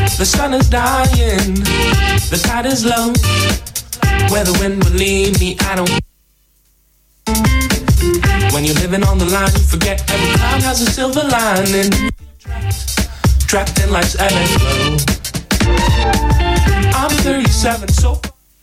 The sun is dying, the tide is low. Where the wind will lead me, I don't. When you're living on the line, you forget every cloud has a silver lining. Trapped in life's ebb and flow. I'm 37, so.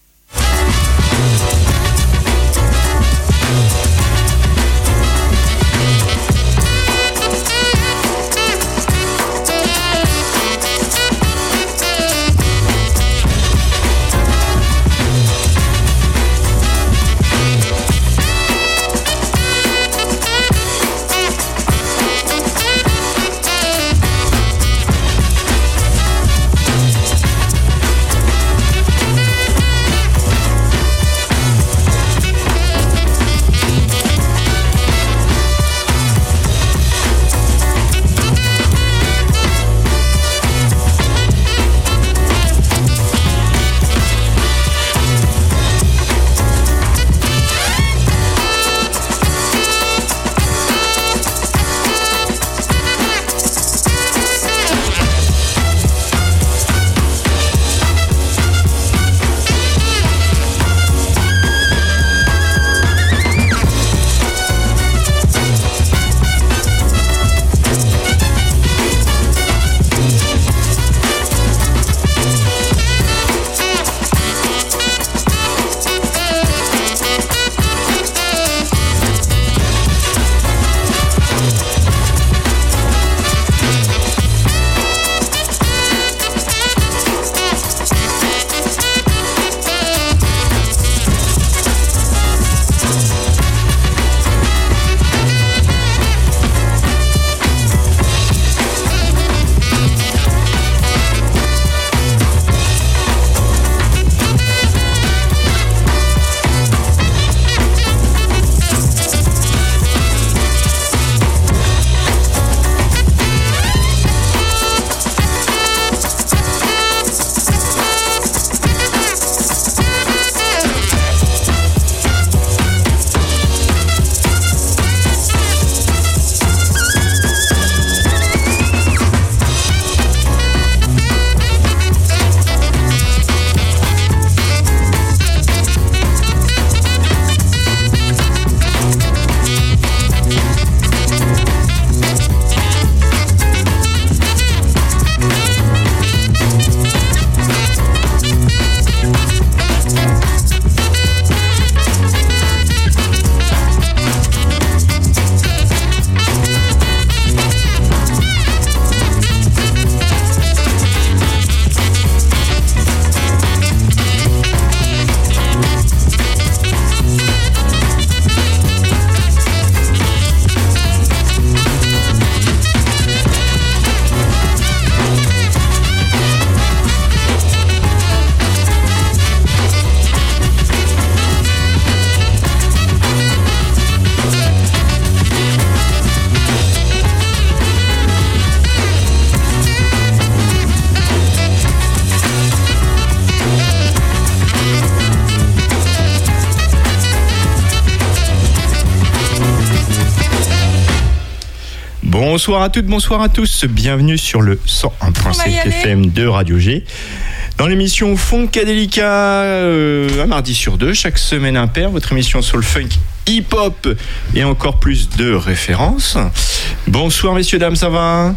Bonsoir à toutes, bonsoir à tous. Bienvenue sur le 101.7 FM de Radio G. Dans l'émission Funkadelica, un mardi sur deux, chaque semaine impair, votre émission sur le funk, hip-hop et encore plus de références. Bonsoir messieurs, dames, ça va?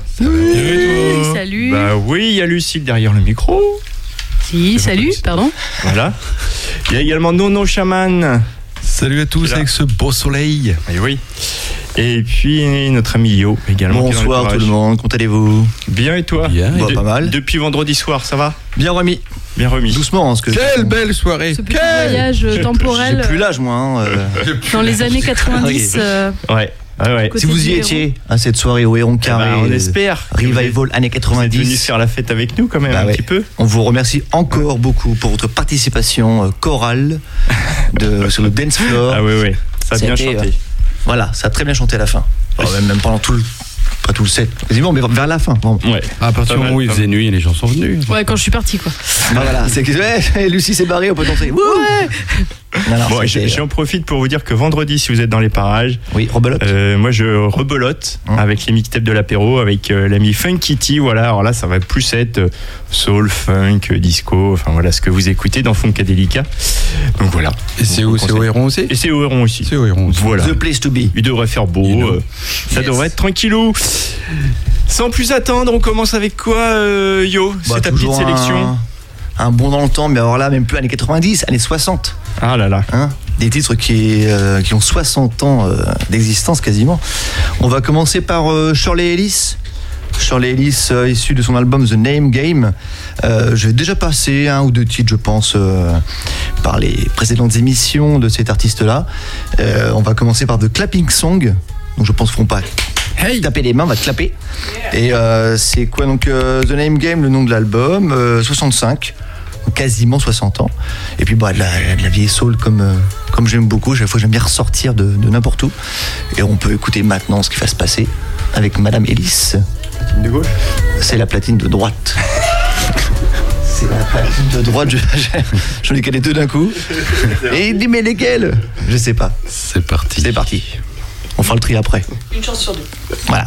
Salut. Bah oui, il y a Lucille derrière le micro. Si, salut, pardon. Voilà. Il y a également Nono Chaman. Salut à tous avec ce beau soleil. Et oui. Et puis notre ami Yo également. Bonsoir tout le monde, comment allez-vous? Bien et toi? Bien, pas mal. Depuis vendredi soir, ça va? Bien remis. Bien remis. Doucement, parce que. Quelle belle soirée! Ce petit voyage temporel. J'ai plus l'âge, moi. Dans les années 90. Ouais. Ah ouais. Si vous y étiez à cette soirée au Héron Carré, on espère. Revival années 90. Vous êtes venu faire la fête avec nous quand même un petit peu. On vous remercie encore beaucoup pour votre participation chorale sur le dance floor. Ah oui, ça a bien chanté. Voilà, ça a très bien chanté à la fin. Alors, même pendant pas tout le set, quasiment, mais vers la fin. Ouais. À partir du moment où il faisait nuit et les gens sont venus. Ouais, quand je suis parti quoi. Ah, voilà, c'est que Lucie s'est barrée, on peut danser. Ouais. Alors, bon, j'en profite pour vous dire que vendredi, si vous êtes dans les parages, oui, rebelote. Moi, je rebelote avec les mixtapes de l'apéro, avec l'ami Funky T. Voilà, alors là, ça va plus être soul, funk, disco, enfin voilà ce que vous écoutez dans Funkadelica. Donc voilà. Et c'est au Héron aussi. Et c'est au Héron aussi. C'est au Héron aussi. Voilà. The place to be. Il devrait faire beau. Ça devrait être tranquillou. Sans plus attendre, on commence avec quoi, Yo? C'est ta petite sélection. Un bond dans le temps, mais alors là, même plus années 90, années 60. Ah là là. Des titres qui ont 60 ans d'existence quasiment. On va commencer par Shirley Ellis. Shirley Ellis, issu de son album The Name Game. Je vais déjà passer un ou deux titres, je pense, par les précédentes émissions de cet artiste-là. On va commencer par The Clapping Song. Donc je pense qu'ils ne feront pas taper les mains, on va clapper. Et c'est quoi donc The Name Game, le nom de l'album, 65. Quasiment 60 ans. Et puis de la vieille soul comme j'aime beaucoup. Chaque fois j'aime bien ressortir de n'importe où. Et on peut écouter maintenant ce qui va se passer avec Madame Ellis. De gauche. C'est la platine de droite. C'est la platine de droite. J'en ai calé deux d'un coup. Et il dit mais lesquelles? Je sais pas. C'est parti. C'est parti. On fera le tri après. Une chance sur deux. Voilà.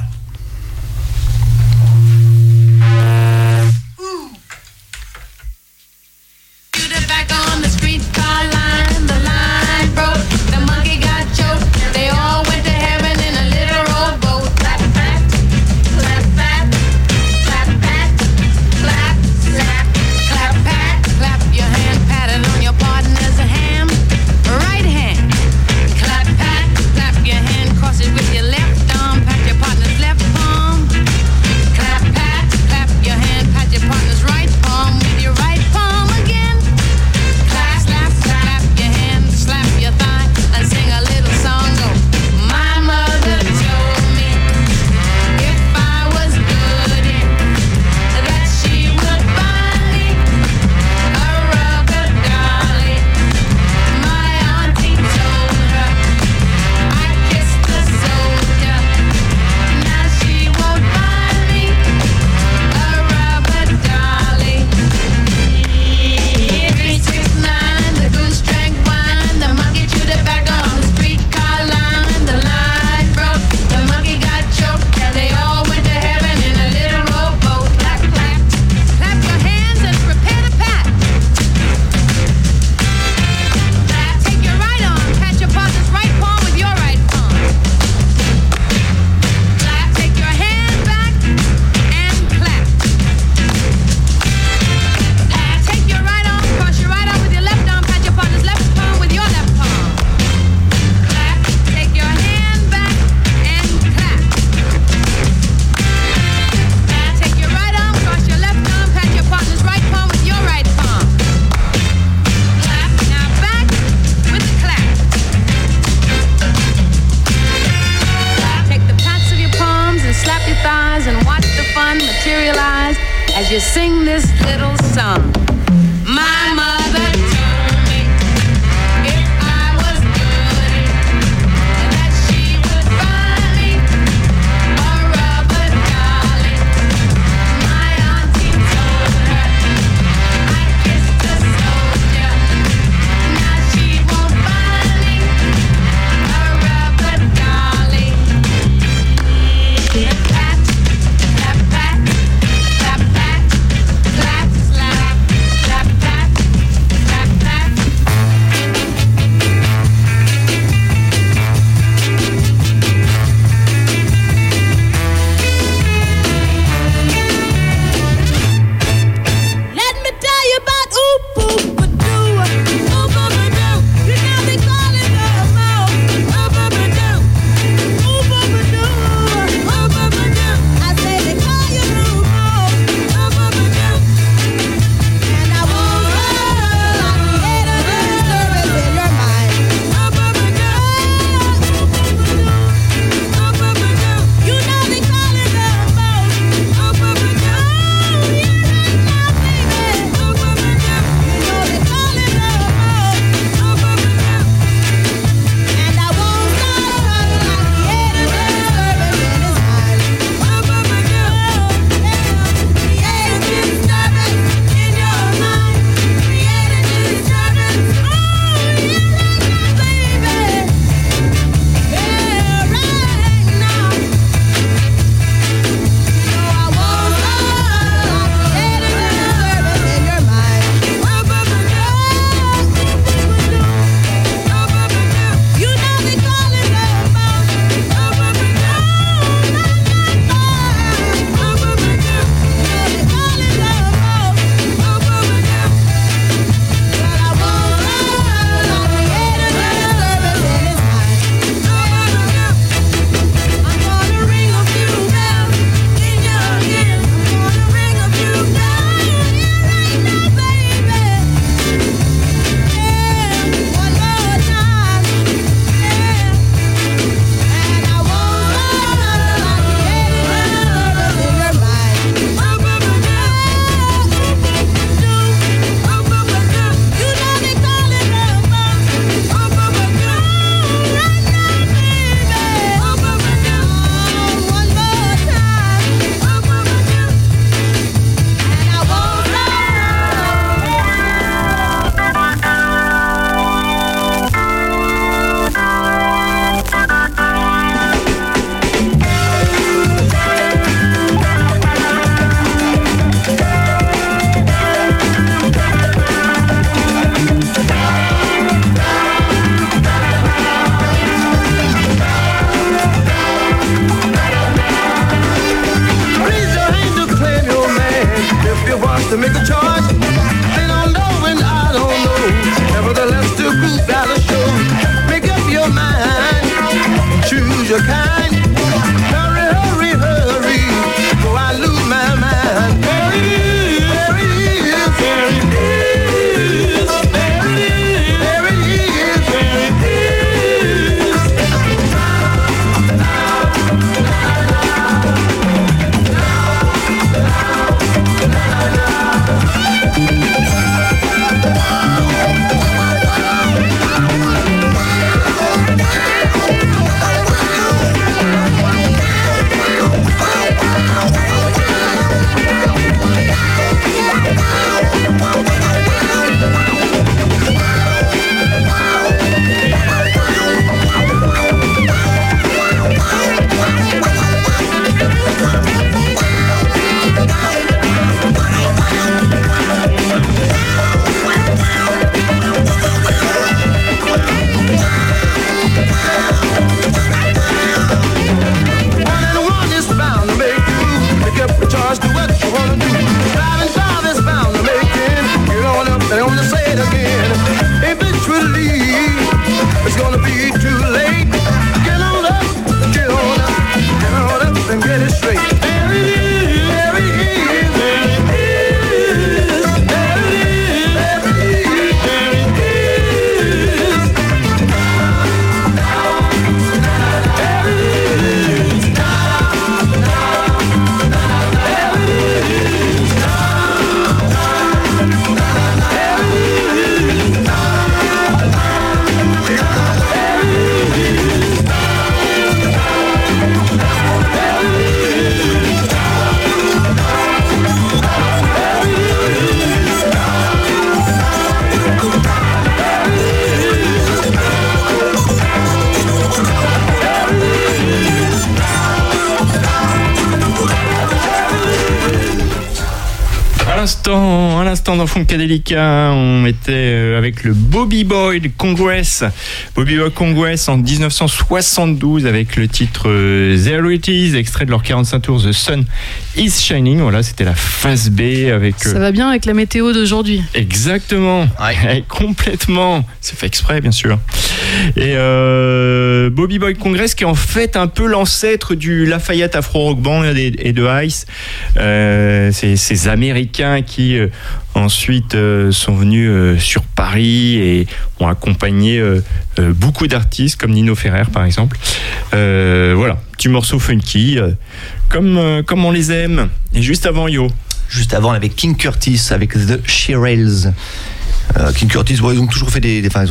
as you sing this little song. My mother told me if I was good, that she would buy me a rubber dolly. My auntie told her I kissed a soldier. Now she won't buy me a rubber dolly. Clap, clap, clap, clap, clap, clap, clap, slap, clap, clap, to make a choice. They don't know and I don't know. Nevertheless, the group got a show. Make up your mind, choose your kind. Hurry, hurry, hurry, before I lose my mind. There it is, there it is, there it is, there it is, there it is, there it is. À l'instant dans Funkadelica, on était avec le Bobby Boy Congress. Bobby Boy Congress en 1972 avec le titre There It Is, extrait de leur 45 tours The Sun Is Shining. Voilà, c'était la phase B avec. Ça va bien avec la météo d'aujourd'hui. Exactement, ouais. Complètement. C'est fait exprès, bien sûr. Et Bobby Boy Congress qui est en fait un peu l'ancêtre du Lafayette Afro Rock Band et de Ice. Ces Américains qui ensuite sont venus sur Paris et ont accompagné beaucoup d'artistes comme Nino Ferrer par exemple. Voilà, petit morceau funky comme on les aime. Et juste avant Juste avant avec King Curtis avec The Shirelles. King Curtis, bon, ils ont toujours fait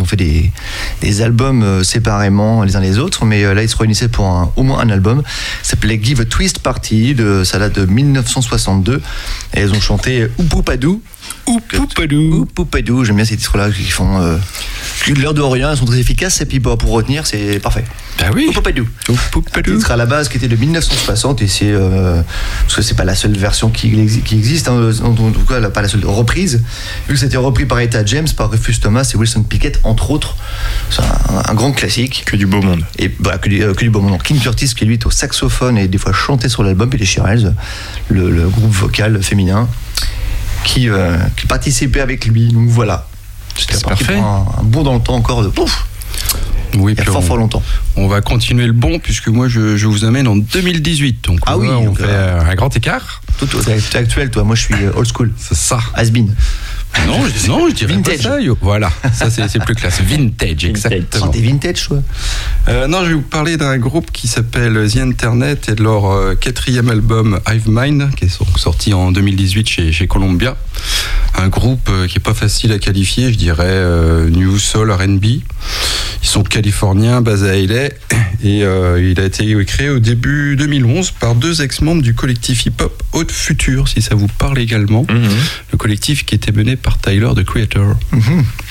des albums séparément les uns les autres, mais là ils se réunissaient pour au moins un album. Ça s'appelait Give a Twist Party, ça date de 1962, et ils ont chanté Oupoupadou. Oupoupadou, j'aime bien ces titres-là qui font de l'heure de rien, ils sont très efficaces, et puis pour retenir, c'est parfait. Ah oui. Oupoupadou. Un titre à la base qui était de 1960, et c'est parce que c'est pas la seule version qui existe, hein, en tout cas pas la seule reprise, vu que c'était repris par Etta James, par Rufus Thomas et Wilson Pickett entre autres. C'est un grand classique. Que du beau monde. Et bah, que du beau monde. King Curtis qui lui est au saxophone et des fois chantait sur l'album, et les Shirelles, le groupe vocal féminin qui participait avec lui. Donc voilà. C'était parfait. Un bond dans le temps encore de pouf. Oui, il y a fort longtemps. On va continuer le bon puisque moi je vous amène en 2018. Donc on fait un grand écart. T'es actuel, toi. Moi je suis old school. C'est ça. Has-been. Non, je dirais vintage. Pas ça. Voilà, ça c'est plus classe. Vintage, exactement. T'es vintage, toi. Non, je vais vous parler d'un groupe qui s'appelle The Internet et de leur 4e album Hive Mind, qui est sorti en 2018 chez Columbia. Un groupe qui est pas facile à qualifier, je dirais New Soul R&B. Ils sont californiens, basés à LA, et il a été créé au début 2011 par 2 ex-membres du collectif hip-hop Haute Future, si ça vous parle également. Le collectif qui était mené par Tyler, the Creator.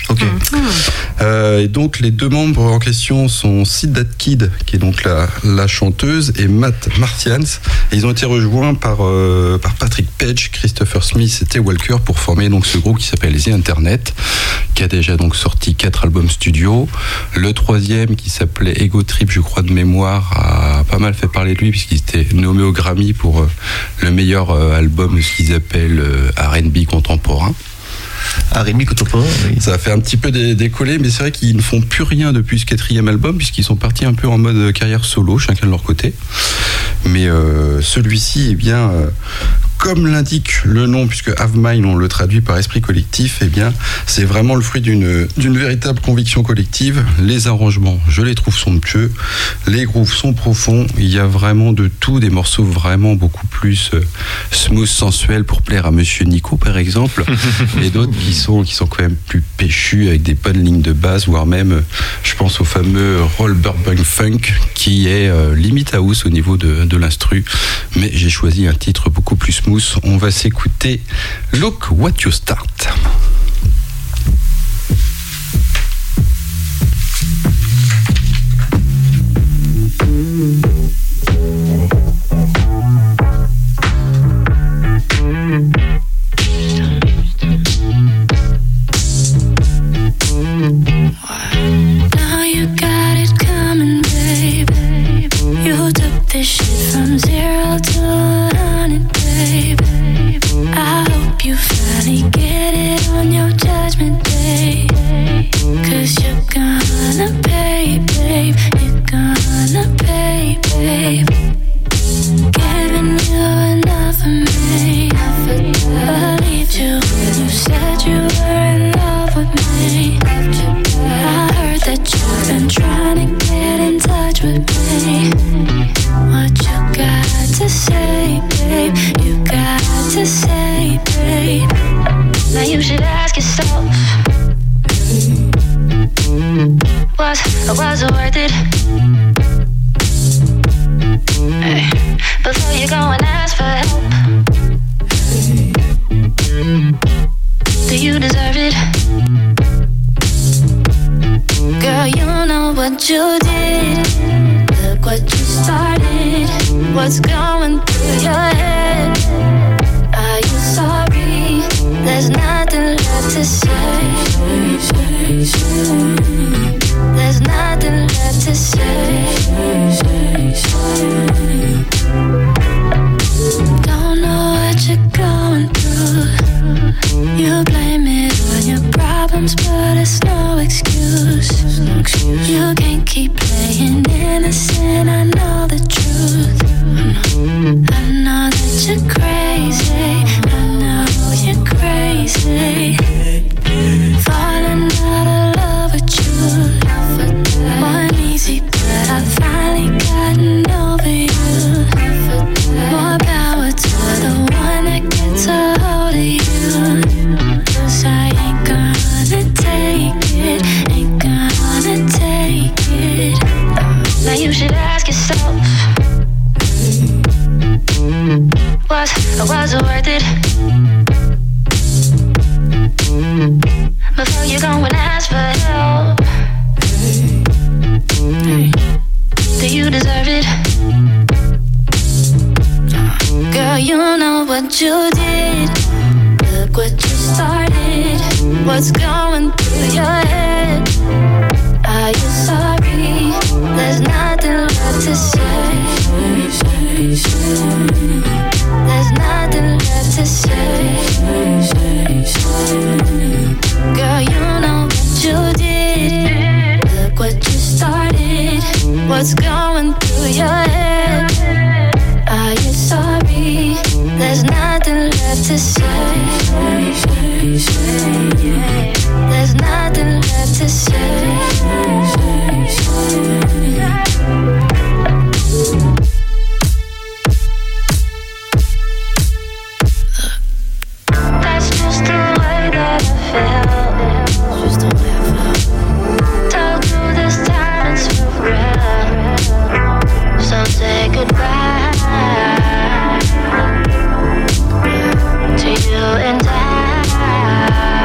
Ok. Et donc les deux membres en question sont Sid Kid, qui est donc la chanteuse, et Matt Martians. Et ils ont été rejoints par Patrick Page, Christopher Smith et Tay Walker pour former donc ce groupe qui s'appelle The Internet, qui a déjà donc sorti 4 albums studio. Le troisième, qui s'appelait Ego Trip, je crois de mémoire, a pas mal fait parler de lui puisqu'il était nommé au Grammy pour le meilleur album de ce qu'ils appellent R&B contemporain. R&B contemporain, oui. Ça a fait un petit peu décoller, mais c'est vrai qu'ils ne font plus rien depuis ce 4e album, puisqu'ils sont partis un peu en mode carrière solo, chacun de leur côté. Mais celui-ci, eh bien, comme l'indique le nom, puisque Have Mine, on le traduit par esprit collectif, eh bien, c'est vraiment le fruit d'une véritable conviction collective. Les arrangements, je les trouve somptueux. Les grooves sont profonds. Il y a vraiment de tout, des morceaux vraiment beaucoup plus smooth, sensuels pour plaire à Monsieur Nico, par exemple, et d'autres qui sont quand même plus péchus avec des bonnes lignes de basse, voire même, je pense au fameux Roll Burbank Funk, qui est limite house au niveau de l'instru. Mais j'ai choisi un titre beaucoup plus smooth. On va s'écouter Look What You Start. Now you got it coming, babe. You took this shit from 0 to 100, babe. I hope you finally get it on your judgment day. 'Cause you're gonna pay, babe. You're gonna pay, babe. Giving you enough of me. Believed you when you said you were in love with me. I heard that you've been trying to get in touch with me. What you got to say, babe? You got to say, babe. Now you should ask yourself, was it worth it? Hey, before you go and ask for help, do you deserve it? Girl, you know what you did. Look what you started. What's going through your head? Are you sorry? There's nothing left to say. There's nothing left to say. Don't know what you're going through. You blame it on your problems, but it's no excuse. You can't keep playing innocent. I know the truth. I know that you're crazy. I know you're crazy. Falling out of love with you wasn't easy, but I finally gotten over you. More power to the one that gets a hold of you. 'Cause I ain't gonna take it, ain't gonna take it. Now you should ask yourself, was it worth it? Before you go and ask for help, do you deserve it? Girl, you know what you did. Look what you started. What's going through your head? Are you sorry? There's nothing left to say. There's nothing left to say. Girl, you know what you did. Look what you started. What's going through your head? Are you sorry? There's nothing left to say. There's nothing left to say. That's just the way that I felt. Just the way I felt. Told you this time it's for real. So say goodbye to you and I.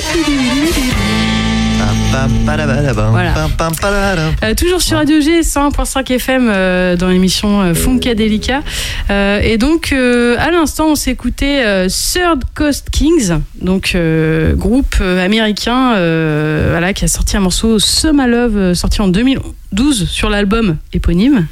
Voilà. Toujours sur Radio G, 101.5 FM dans l'émission Funkadelica. Et donc, à l'instant, on s'est écouté Third Coast Kings, donc groupe américain voilà, qui a sorti un morceau Summer Love, sorti en 2012 sur l'album éponyme.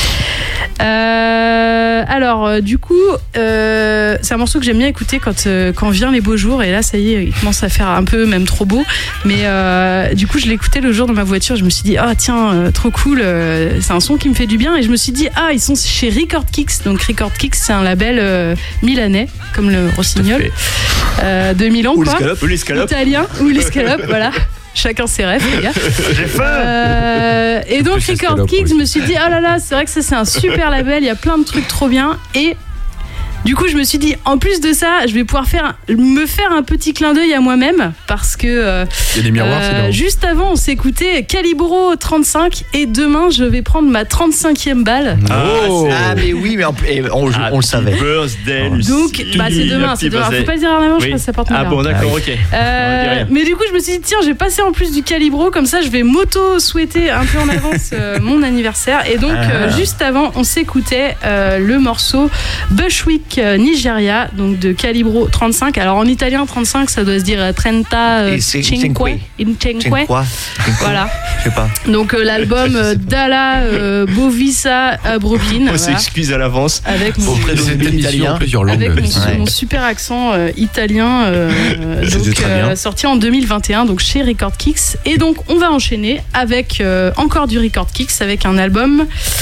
Alors, du coup, c'est un morceau que j'aime bien écouter quand vient les beaux jours. Et là, ça y est, il commence à faire un peu même trop beau. Mais du coup, je l'ai écouté le jour dans ma voiture. Je me suis dit, ah tiens, trop cool. C'est un son qui me fait du bien. Et je me suis dit, ah, ils sont chez Record Kicks. Donc, Record Kicks, c'est un label milanais, comme le Rossignol, de Milan, Ou quoi. l'escalope. Italien, ou l'escalope, voilà. Chacun ses rêves, les gars. J'ai faim. Et donc, Plus Record escalope, Kicks, oui. je me suis dit, oh là là, c'est vrai que ça, c'est un super label, il y a plein de trucs trop bien. Et du coup, je me suis dit, en plus de ça, je vais pouvoir me faire un petit clin d'œil à moi-même, parce que Il y a des miroirs, c'est là. juste avant, on s'écoutait Calibro 35, et demain, je vais prendre ma 35e balle. Oh. Ah, mais oui, mais on le savait. Birthday, Lucie. Donc, bah, c'est demain, c'est demain. Faut pas le dire en avant, je Oui. pense que ça porte Ah malheur. bon, d'accord, ok. On dit rien. Mais du coup, je me suis dit, tiens, je vais passer en plus du Calibro, comme ça, je vais m'auto-souhaiter un peu en avance mon anniversaire. Et donc, juste avant, on s'écoutait le morceau Bushwick Nigeria, donc de Calibro 35. Alors, en italien, 35, ça doit se dire Trenta Et c'est Cinque. Cinque. Voilà. Je sais pas. Donc, l'album Dalla Bovisa a Brooklyn. On Voilà. s'excuse à l'avance. Avec mon, Auprès de Cette émission italien. en plusieurs langues. avec Ouais. mon super accent italien, C'est donc, très bien. sorti en 2021, donc chez Record Kicks. Et donc on va enchaîner avec encore du Record Kicks, avec un album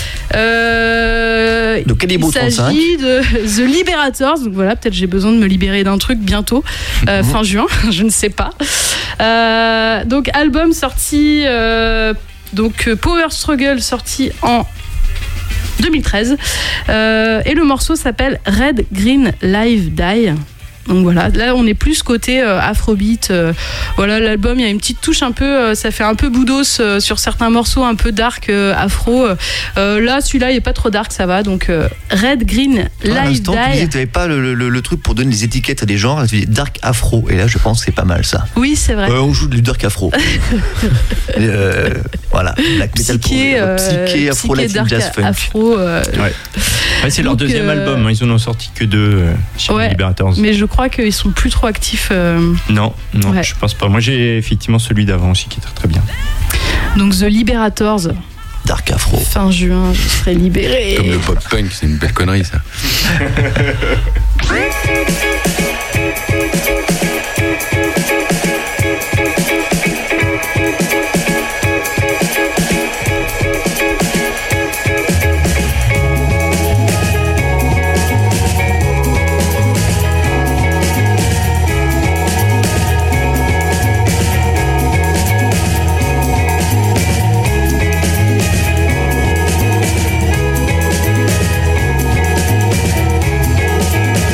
De Calibro il s'agit de The Liberators. Donc voilà, peut-être j'ai besoin de me libérer d'un truc bientôt, fin juin, je ne sais pas. Donc album sorti, donc Power Struggle, sorti en 2013, et le morceau s'appelle Red Green Live Die. Donc voilà, là on est plus côté afrobeat. Voilà, l'album, il y a une petite touche un peu, ça fait un peu boudos sur certains morceaux, un peu dark afro. Là, celui-là, il est pas trop dark, ça va. Donc Red Green À Live l'instant, tu disais Die. que tu n'avais pas le truc pour donner des étiquettes à des genres. Tu dis dark afro. Et là, je pense que c'est pas mal ça. Oui, c'est vrai. On joue du dark afro. Voilà. Black metal Psyché, psyché, afro, psyché, latin, dark, jazz, funk. afro. Ouais, c'est leur Donc, deuxième album. Hein. Ils en ont sorti que 2 chez Ouais. Liberators. Mais je crois qu'ils sont plus trop actifs. Non, Ouais. je pense pas. Moi, j'ai effectivement celui d'avant aussi qui est très très bien. Donc The Liberators, Dark afro. fin juin, je serai libéré. Comme le pop punk, c'est une belle connerie ça. Red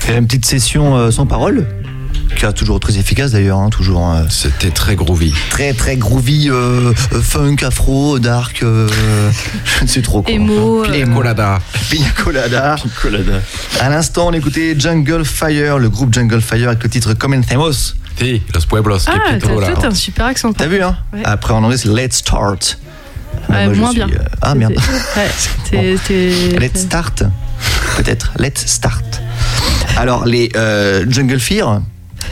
fait une petite session sans parole, qui est toujours très efficace d'ailleurs, hein, toujours. C'était très groovy. Très très groovy, funk, afro, dark, je ne sais trop quoi. Emo, Pina colada. À l'instant, on écoutait Jungle Fire, le groupe Jungle Fire avec le titre Comencemos. Si, Los Pueblos, Ah, qui est plutôt là. t'as un super accent. T'as vu, hein? Ouais. Après en anglais, c'est Let's Start. Ouais, Moi, je moins suis, bien. Ah merde. Ouais, Let's Start. Peut-être. Let's Start. Alors, les Jungle Fire,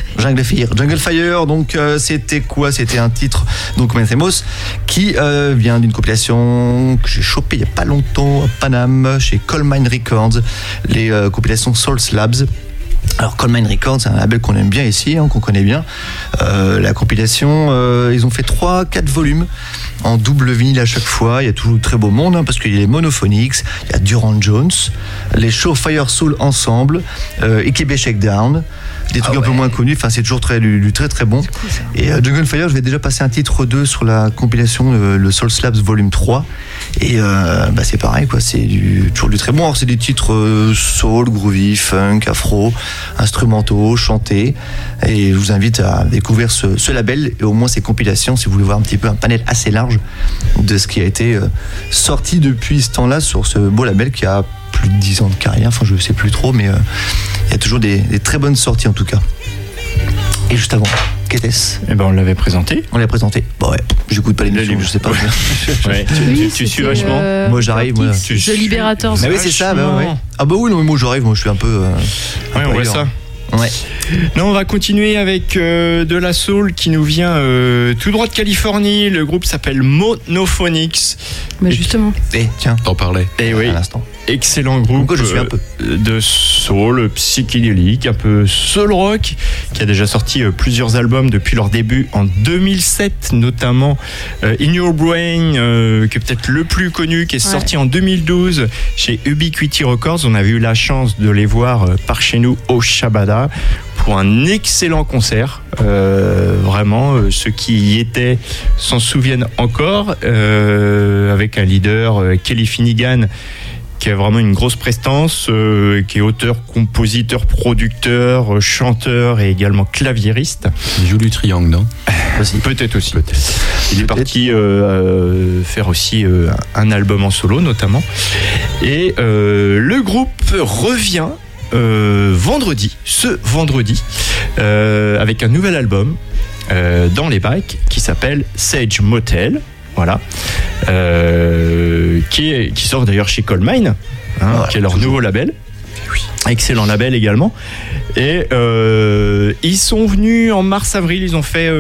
donc c'était quoi? C'était un titre, donc Comencemos, qui vient d'une compilation que j'ai chopée il n'y a pas longtemps à Paname, chez Colemine Records, les compilations Soul Slabs. Alors Colemine Records, c'est un label qu'on aime bien ici, hein, qu'on connaît bien. La compilation, ils ont fait 3-4 volumes en double vinyle à chaque fois. Il y a toujours très beau monde, hein, parce qu'il y a les Monophonics, il y a Durand Jones, les Show Fire Soul Ensemble, Ikebe Shakedown, des trucs un peu moins connus. Enfin, c'est toujours du très très bon. Cool, ça. Et Jungle Fire, je vais déjà passer un titre 2 sur la compilation, le Soul Slabs Volume 3. Et c'est pareil, quoi. C'est toujours du très bon. Alors, c'est des titres soul, groovy, funk, afro, instrumentaux, chantés. Et je vous invite à découvrir ce label et au moins ces compilations si vous voulez voir un petit peu un panel assez large de ce qui a été sorti depuis ce temps-là sur ce beau label qui a plus de 10 ans de carrière. Enfin, je ne sais plus trop, mais il y a toujours des très bonnes sorties en tout cas. Et juste avant, qu'était-ce? Eh ben, on l'avait présenté. On l'a présenté. Bon, ouais, j'écoute pas l'émission, livre. je sais pas. Ouais, Oui, tu suis c'était, vachement. Moi, j'arrive, moi. Kiss, Tu The Liberators. Ah oui, c'est ça, bah, ouais. Vachement. Ah bah oui, non, mais moi j'arrive, moi je suis un peu. Ouais, on voit ailleurs. ça. Ouais. Non, on va continuer avec de la soul qui nous vient tout droit de Californie. Le groupe s'appelle Monophonics. Bah, justement. Tiens, T'en parlais. Et oui, à l'instant. excellent groupe Pourquoi je suis un peu de soul psychédélique, un peu soul rock, qui a déjà sorti plusieurs albums depuis leur début en 2007, notamment In Your Brain, qui est peut-être le plus connu, qui est sorti en 2012 chez Ubiquity Records. On avait eu la chance de les voir par chez nous au Shabada pour un excellent concert. Vraiment, ceux qui y étaient s'en souviennent encore, avec un leader, Kelly Finnegan, qui a vraiment une grosse prestance, qui est auteur, compositeur, producteur, chanteur et également claviériste. Il joue du triangle, non? Peut-être aussi. Il est parti faire aussi un album en solo notamment. Et le groupe revient ce vendredi, avec un nouvel album dans les bacs qui s'appelle Sage Motel. Voilà, qui sort d'ailleurs chez Colemine, qui est leur nouveau label. Oui. Excellent label également. Et ils sont venus en mars-avril, ils ont fait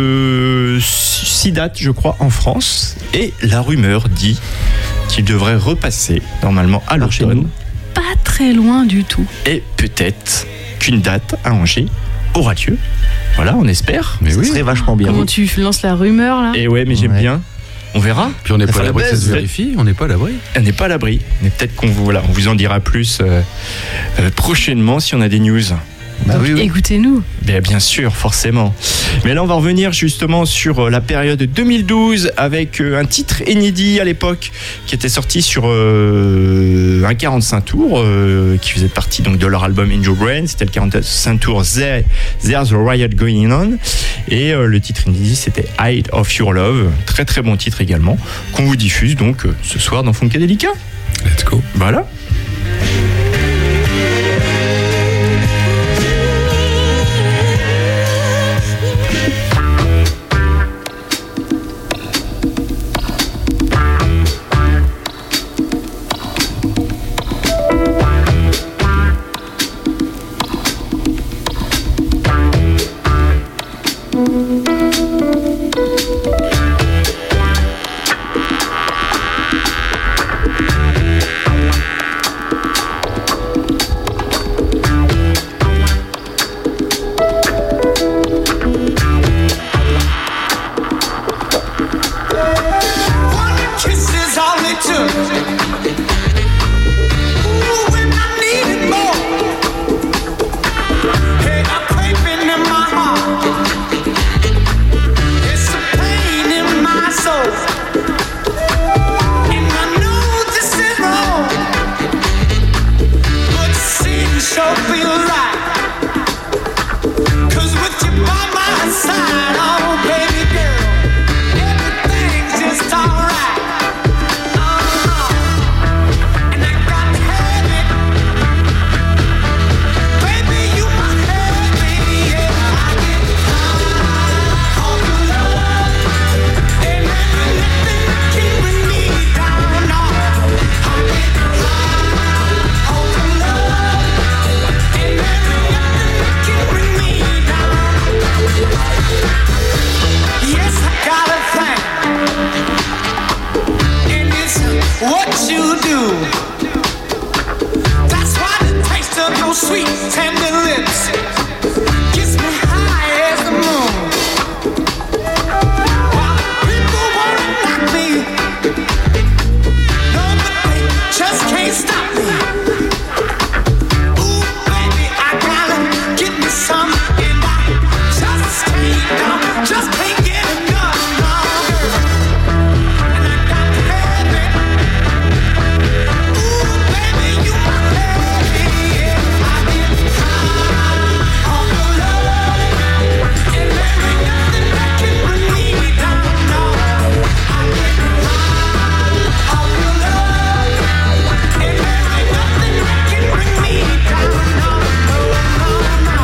6 dates, je crois, en France. Et la rumeur dit qu'ils devraient repasser normalement à l'automne. Pas très loin du tout. Et peut-être qu'une date à Angers aura lieu. Voilà, on espère. Mais Ça oui. serait vachement bien. Comment tu lances la rumeur là? Et ouais, mais j'aime Ouais. bien. On verra. Puis on n'est pas à l'abri que ça se baise. vérifie, on n'est pas à l'abri. On n'est pas à l'abri. Mais peut-être qu'on vous en dira plus prochainement si on a des news. Bah oui, oui. Écoutez-nous. Bien sûr, forcément. Mais là, on va revenir justement sur la période 2012 avec un titre inédit à l'époque qui était sorti sur un 45 tours qui faisait partie donc de leur album In Your Brain. C'était le 45 tours There's a Riot Going On. Et le titre inédit, c'était Height of Your Love. Très très bon titre également qu'on vous diffuse donc ce soir dans Funkadelica. Let's go. Voilà. those sweet, tender lips. Kiss me high as the moon. While people wanna knock me, no, but they just can't stop me. Ooh, baby, I gotta get me some, and I just can't get enough, no, girl. And I got to have it. Ooh, baby, you my baby. Yeah, I get high on your love, and there ain't nothing that can bring me down, no. I get high on your love, and there ain't nothing that can bring me down, no, no, no, no.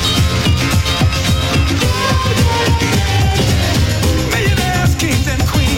Millionaires, kings and queens.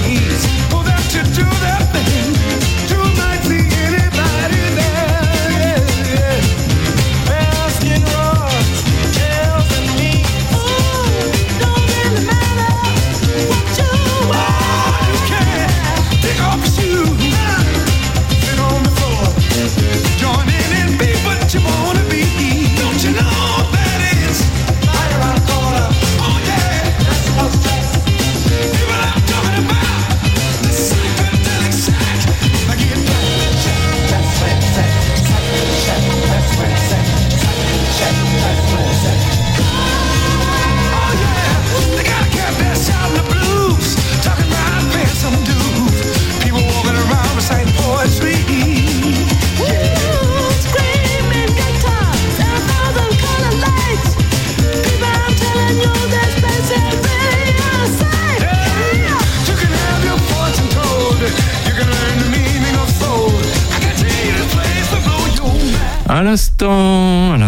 l'instant.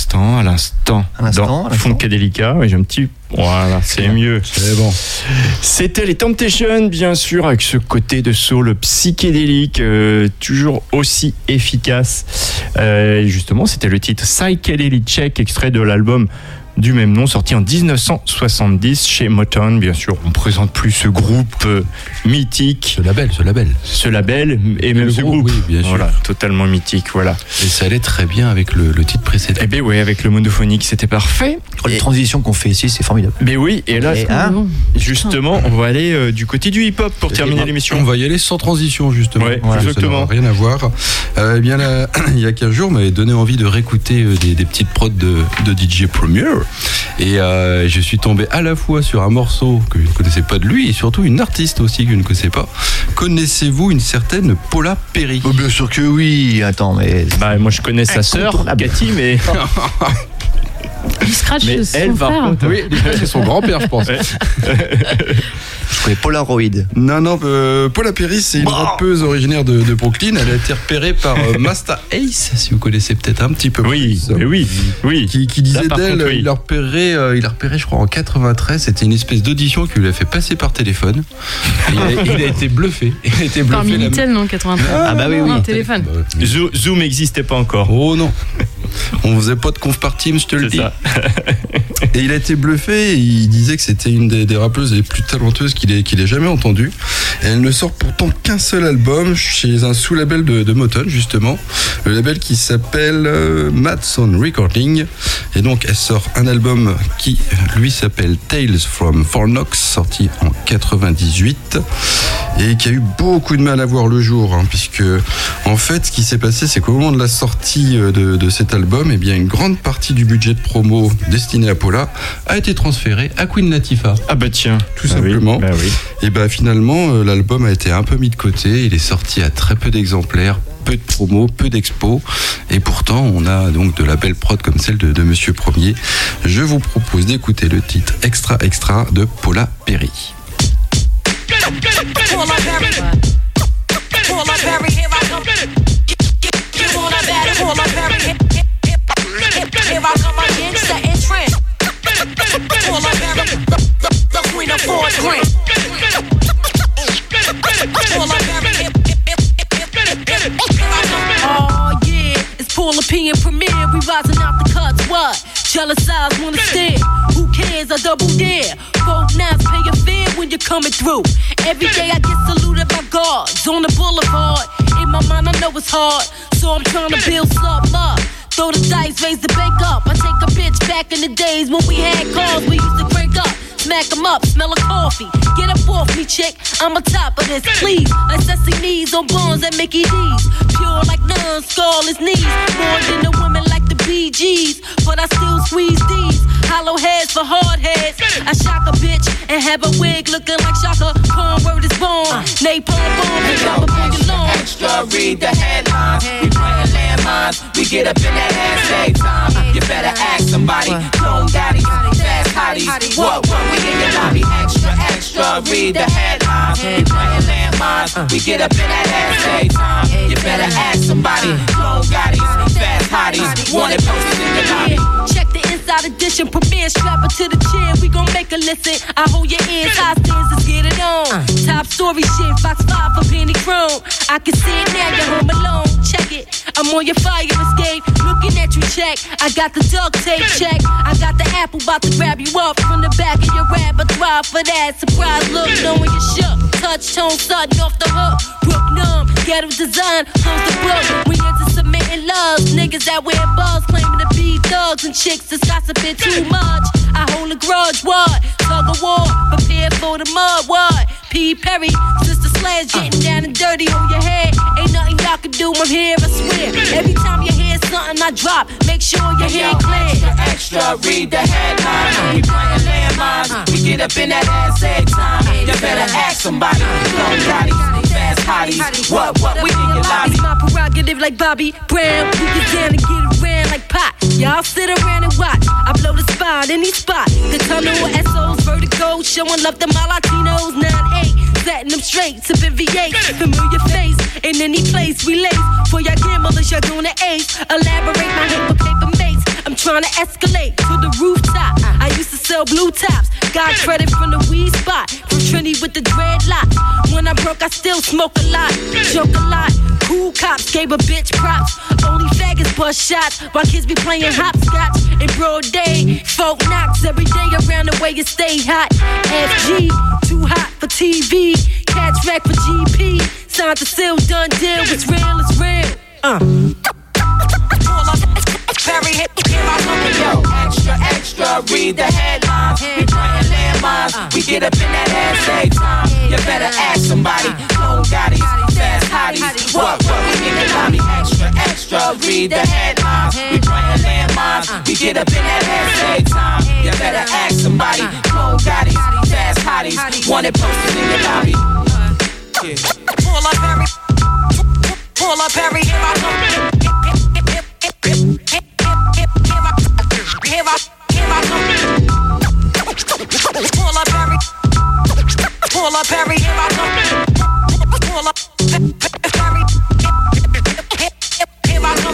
Dans Funkadelica. Ouais, j'ai un petit. Voilà, c'est mieux. C'est bon. C'était les Temptations, bien sûr, avec ce côté de soul psychédélique, toujours aussi efficace. Justement, c'était le titre Psychedelic Check, extrait de l'album du même nom, sorti en 1970 chez Motown. Bien sûr, on ne présente plus ce groupe mythique. Ce label et même ce groupe. Oui, bien sûr. Voilà, totalement mythique, voilà. Et ça allait très bien avec le titre précédent. Eh bien oui, avec le monophonique, c'était parfait. Les transitions qu'on fait ici, c'est formidable. Mais oui, et là, justement, on va aller du côté du hip-hop pour terminer l'émission. On va y aller sans transition, justement. Ouais, voilà, exactement. Ça n'a rien à voir. Eh bien là, il y a 15 jours, m'avait donné envie de réécouter des petites prods de DJ Premier. Et je suis tombé à la fois sur un morceau que je ne connaissais pas de lui et surtout une artiste aussi que je ne connaissais pas. Connaissez-vous une certaine Paula Perry? Oh, bien sûr que oui. Attends, mais. Bah, moi, je connais sa sœur, Cathy, mais. Il scratch Mais son elle, par frère. contre, Oui, c'est son grand-père, je pense. Je connais Polaroid. Non, Paula Perry, c'est une rappeuse originaire de Brooklyn. Elle a été repérée par Masta Ace, si vous connaissez peut-être un petit peu oui, plus. mais oui. Qui disait Là, par d'elle, contre, oui. il l'a repéré, je crois, en 93. C'était une espèce d'audition qui lui a fait passer par téléphone. Et il a été bluffé. Par Minitel, non, 93. Ah bah oui. Non, téléphone. Zoom n'existait pas encore. Oh non. On faisait pas de conf par Teams, je te le C'est dis. ça. Et il a été bluffé. Et il disait que c'était une des rappeuses les plus talentueuses qu'il ait jamais entendues. Et elle ne sort pourtant qu'un seul album chez un sous-label de Motown, justement. Le label qui s'appelle Mad Sound Recording. Et donc, elle sort un album qui, lui, s'appelle Tales from Fornox, sorti en 98. Et qui a eu beaucoup de mal à voir le jour, hein, puisque, en fait, ce qui s'est passé, c'est qu'au moment de la sortie de cet album, eh bien, une grande partie du budget de promo destiné à Paula a été transférée à Queen Latifah. Ah bah tiens. Tout simplement. Oui, bah oui. Et bah finalement, l'album a été un peu mis de côté. Il est sorti à très peu d'exemplaires, peu de promos, peu d'expos. Et pourtant, on a donc de la belle prod comme celle de Monsieur Premier. Je vous propose d'écouter le titre Extra Extra de Paula Perry. Paula Perry, here I come. You wanna bet Paula Perry, here I come again, setting trend. Paula Perry, the queen of fourth grade. Paula Perry, oh yeah, it's Paula P and Premier. We rising out the cuts, what? Jealous eyes wanna stare. Who cares? I double dare. 4 nines pay your fare when you're coming through. Every day I get saluted by guards on the boulevard. In my mind I know it's hard, so I'm trying to build something up. Throw the dice, raise the bank up. I take a bitch back in the days when we had cars we used to crank up. Smack 'em up, smell of coffee. Get up off me, chick, I'm on top of this, please. Like Sesame on bones at Mickey D's. Pure like none, scarless knees. More than a woman like the BGs. But I still squeeze these. Hollow heads for hard heads. I shock a bitch and have a wig looking like Shaka Khan. Word is born. Napalm bomb and drop up on your lawn. Extra, read the headlines. We playing landmines. We get up in that ass every time. You better ask somebody. Clone daddies, fast hotties. What? We in your lobby. Extra, extra, read the headlines. We playing landmines. We get up in that ass every time. You better ask somebody. Clone daddies, fast hotties. Wanted posters in your lobby. Check the inside edition, premiere, strap her to the chair. We gon' make her listen. I hold your ears, high stands, let's get it on. Top story shit, Fox 5 for Penny Chrome. I can see it now, you're home alone. Check it, I'm on your fire escape. Looking at you, check. I got the duct tape, check. I got the apple, about to grab you up from the back of your repertoire for that surprise look, knowing you shook. Touch tone, sudden off the hook. Brook numb, ghetto design, close the book. We into submitting loves, niggas that wear buzz, claiming to be thugs and chicks that's gossiping too much. I hold a grudge, what? Tug of war, prepare for the mud, what? P. Perry, Sister Slash, getting down and dirty on your head. Ain't nothing y'all can do, I'm here, I swear. Every time you hear something I drop, make sure your head clear. Extra, extra, read the headlines. We playing landmines. We get up in that ass every time. You better ask somebody. Long daddies, fast hotties. What? We in your lobby. It's my prerogative like Bobby Brown. We get down and get around like pot. Y'all sit around and watch. I blow the spot, any spot. The tunnel with SOs, vertigo, showing love to my Latinos. 9-8, set platinum straight, sipping V8. Familiar face in any place we lace. For your gamblers, you're gonna ace. Elaborate my hate with paper mates. I'm trying to escalate to the rooftop. I used to sell blue tops. Got credit from the weed spot. From Trini with the dreadlocks. When I broke, I still smoke a lot. Joke a lot. Cool cops gave a bitch props. Only faggots bust shots while kids be playing hopscotch in broad day. Folk knocks every day around the way you stay hot. FG, too hot for TV. Catch wreck for GP. Signed the seal, done deal. What's real is real. Perry, here I come. Yo, extra, extra, read the headlines. We playing landmines. We get up in that ass every time. You better ask somebody. Clone Gottis, fast hotties. What, we in the lobby. Extra, extra, read the headlines. We playing landmines. We get up in that ass every time. You better ask somebody. Clone Gottis, fast hotties. Wanted posters in the lobby. Pull up, Perry. Pull up, Perry. Here I come. Here I come. Pull up, Perry. Pull up, Perry. Here I come. Pull up, Perry. Here I come.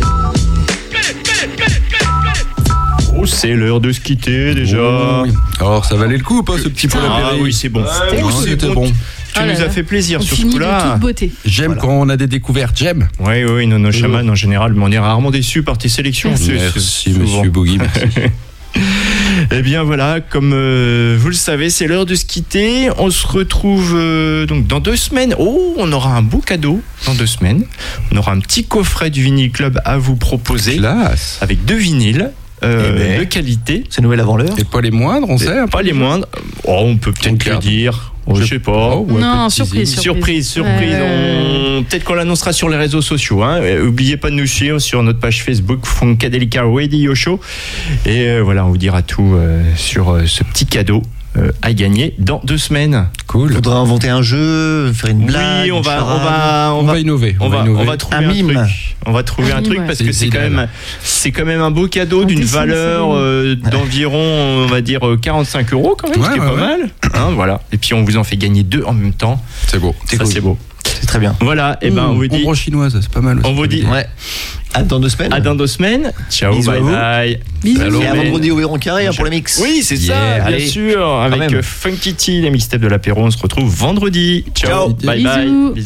Oh, c'est l'heure de se quitter déjà. Oh, oui. Alors ça valait le coup, pas ce petit Paul Ah Perry. oui, c'est bon. C'était bon. Tu nous as fait plaisir On sur ce finit de coup-là. toute beauté. J'aime quand on a des découvertes, j'aime. Oui, nos chamans en général, mais on est rarement déçus par tes sélections. Merci, monsieur Boogie, merci. Eh bien voilà, comme vous le savez, c'est l'heure de se quitter. On se retrouve donc dans 2 semaines. Oh, on aura un beau cadeau dans 2 semaines. On aura un petit coffret du Vinyl Club à vous proposer. Classe. Avec 2 vinyles. De qualité. C'est Noël avant l'heure. Et pas les moindres, on sait. Pas les moindres. Oh, on peut peut-être le dire. Je sais pas. Non, surprise. Surprise. Ouais. Peut-être qu'on l'annoncera sur les réseaux sociaux. N'oubliez pas de nous suivre sur notre page Facebook Funkadelica Radio Show. Et voilà, on vous dira tout sur ce petit cadeau à gagner dans 2 semaines. Cool. Il faudra inventer un jeu, faire une blague. Oui, on va innover. On va trouver un mime. truc. On va trouver un truc ouais. parce que c'est quand même un beau cadeau d'une valeur d'environ, on va dire 45 € quand même, ce qui est pas mal. Voilà. Et puis on vous en fait gagner 2 en même temps. C'est beau. C'est beau. C'est très bien. Voilà. Et ben on vous dit. Ombre chinoise, c'est pas mal aussi. On vous dit. Ouais. À dans 2 semaines. À dans 2 semaines. Ciao, Bisous à vous. bye. Bisous. Et à vendredi au Véron Carré pour les mix. Oui, c'est ça, Yeah, bien allez. sûr. Avec même. Funky T, les mixtapes de l'apéro. On se retrouve vendredi. Ciao. Ciao. Bye bye. Bisous.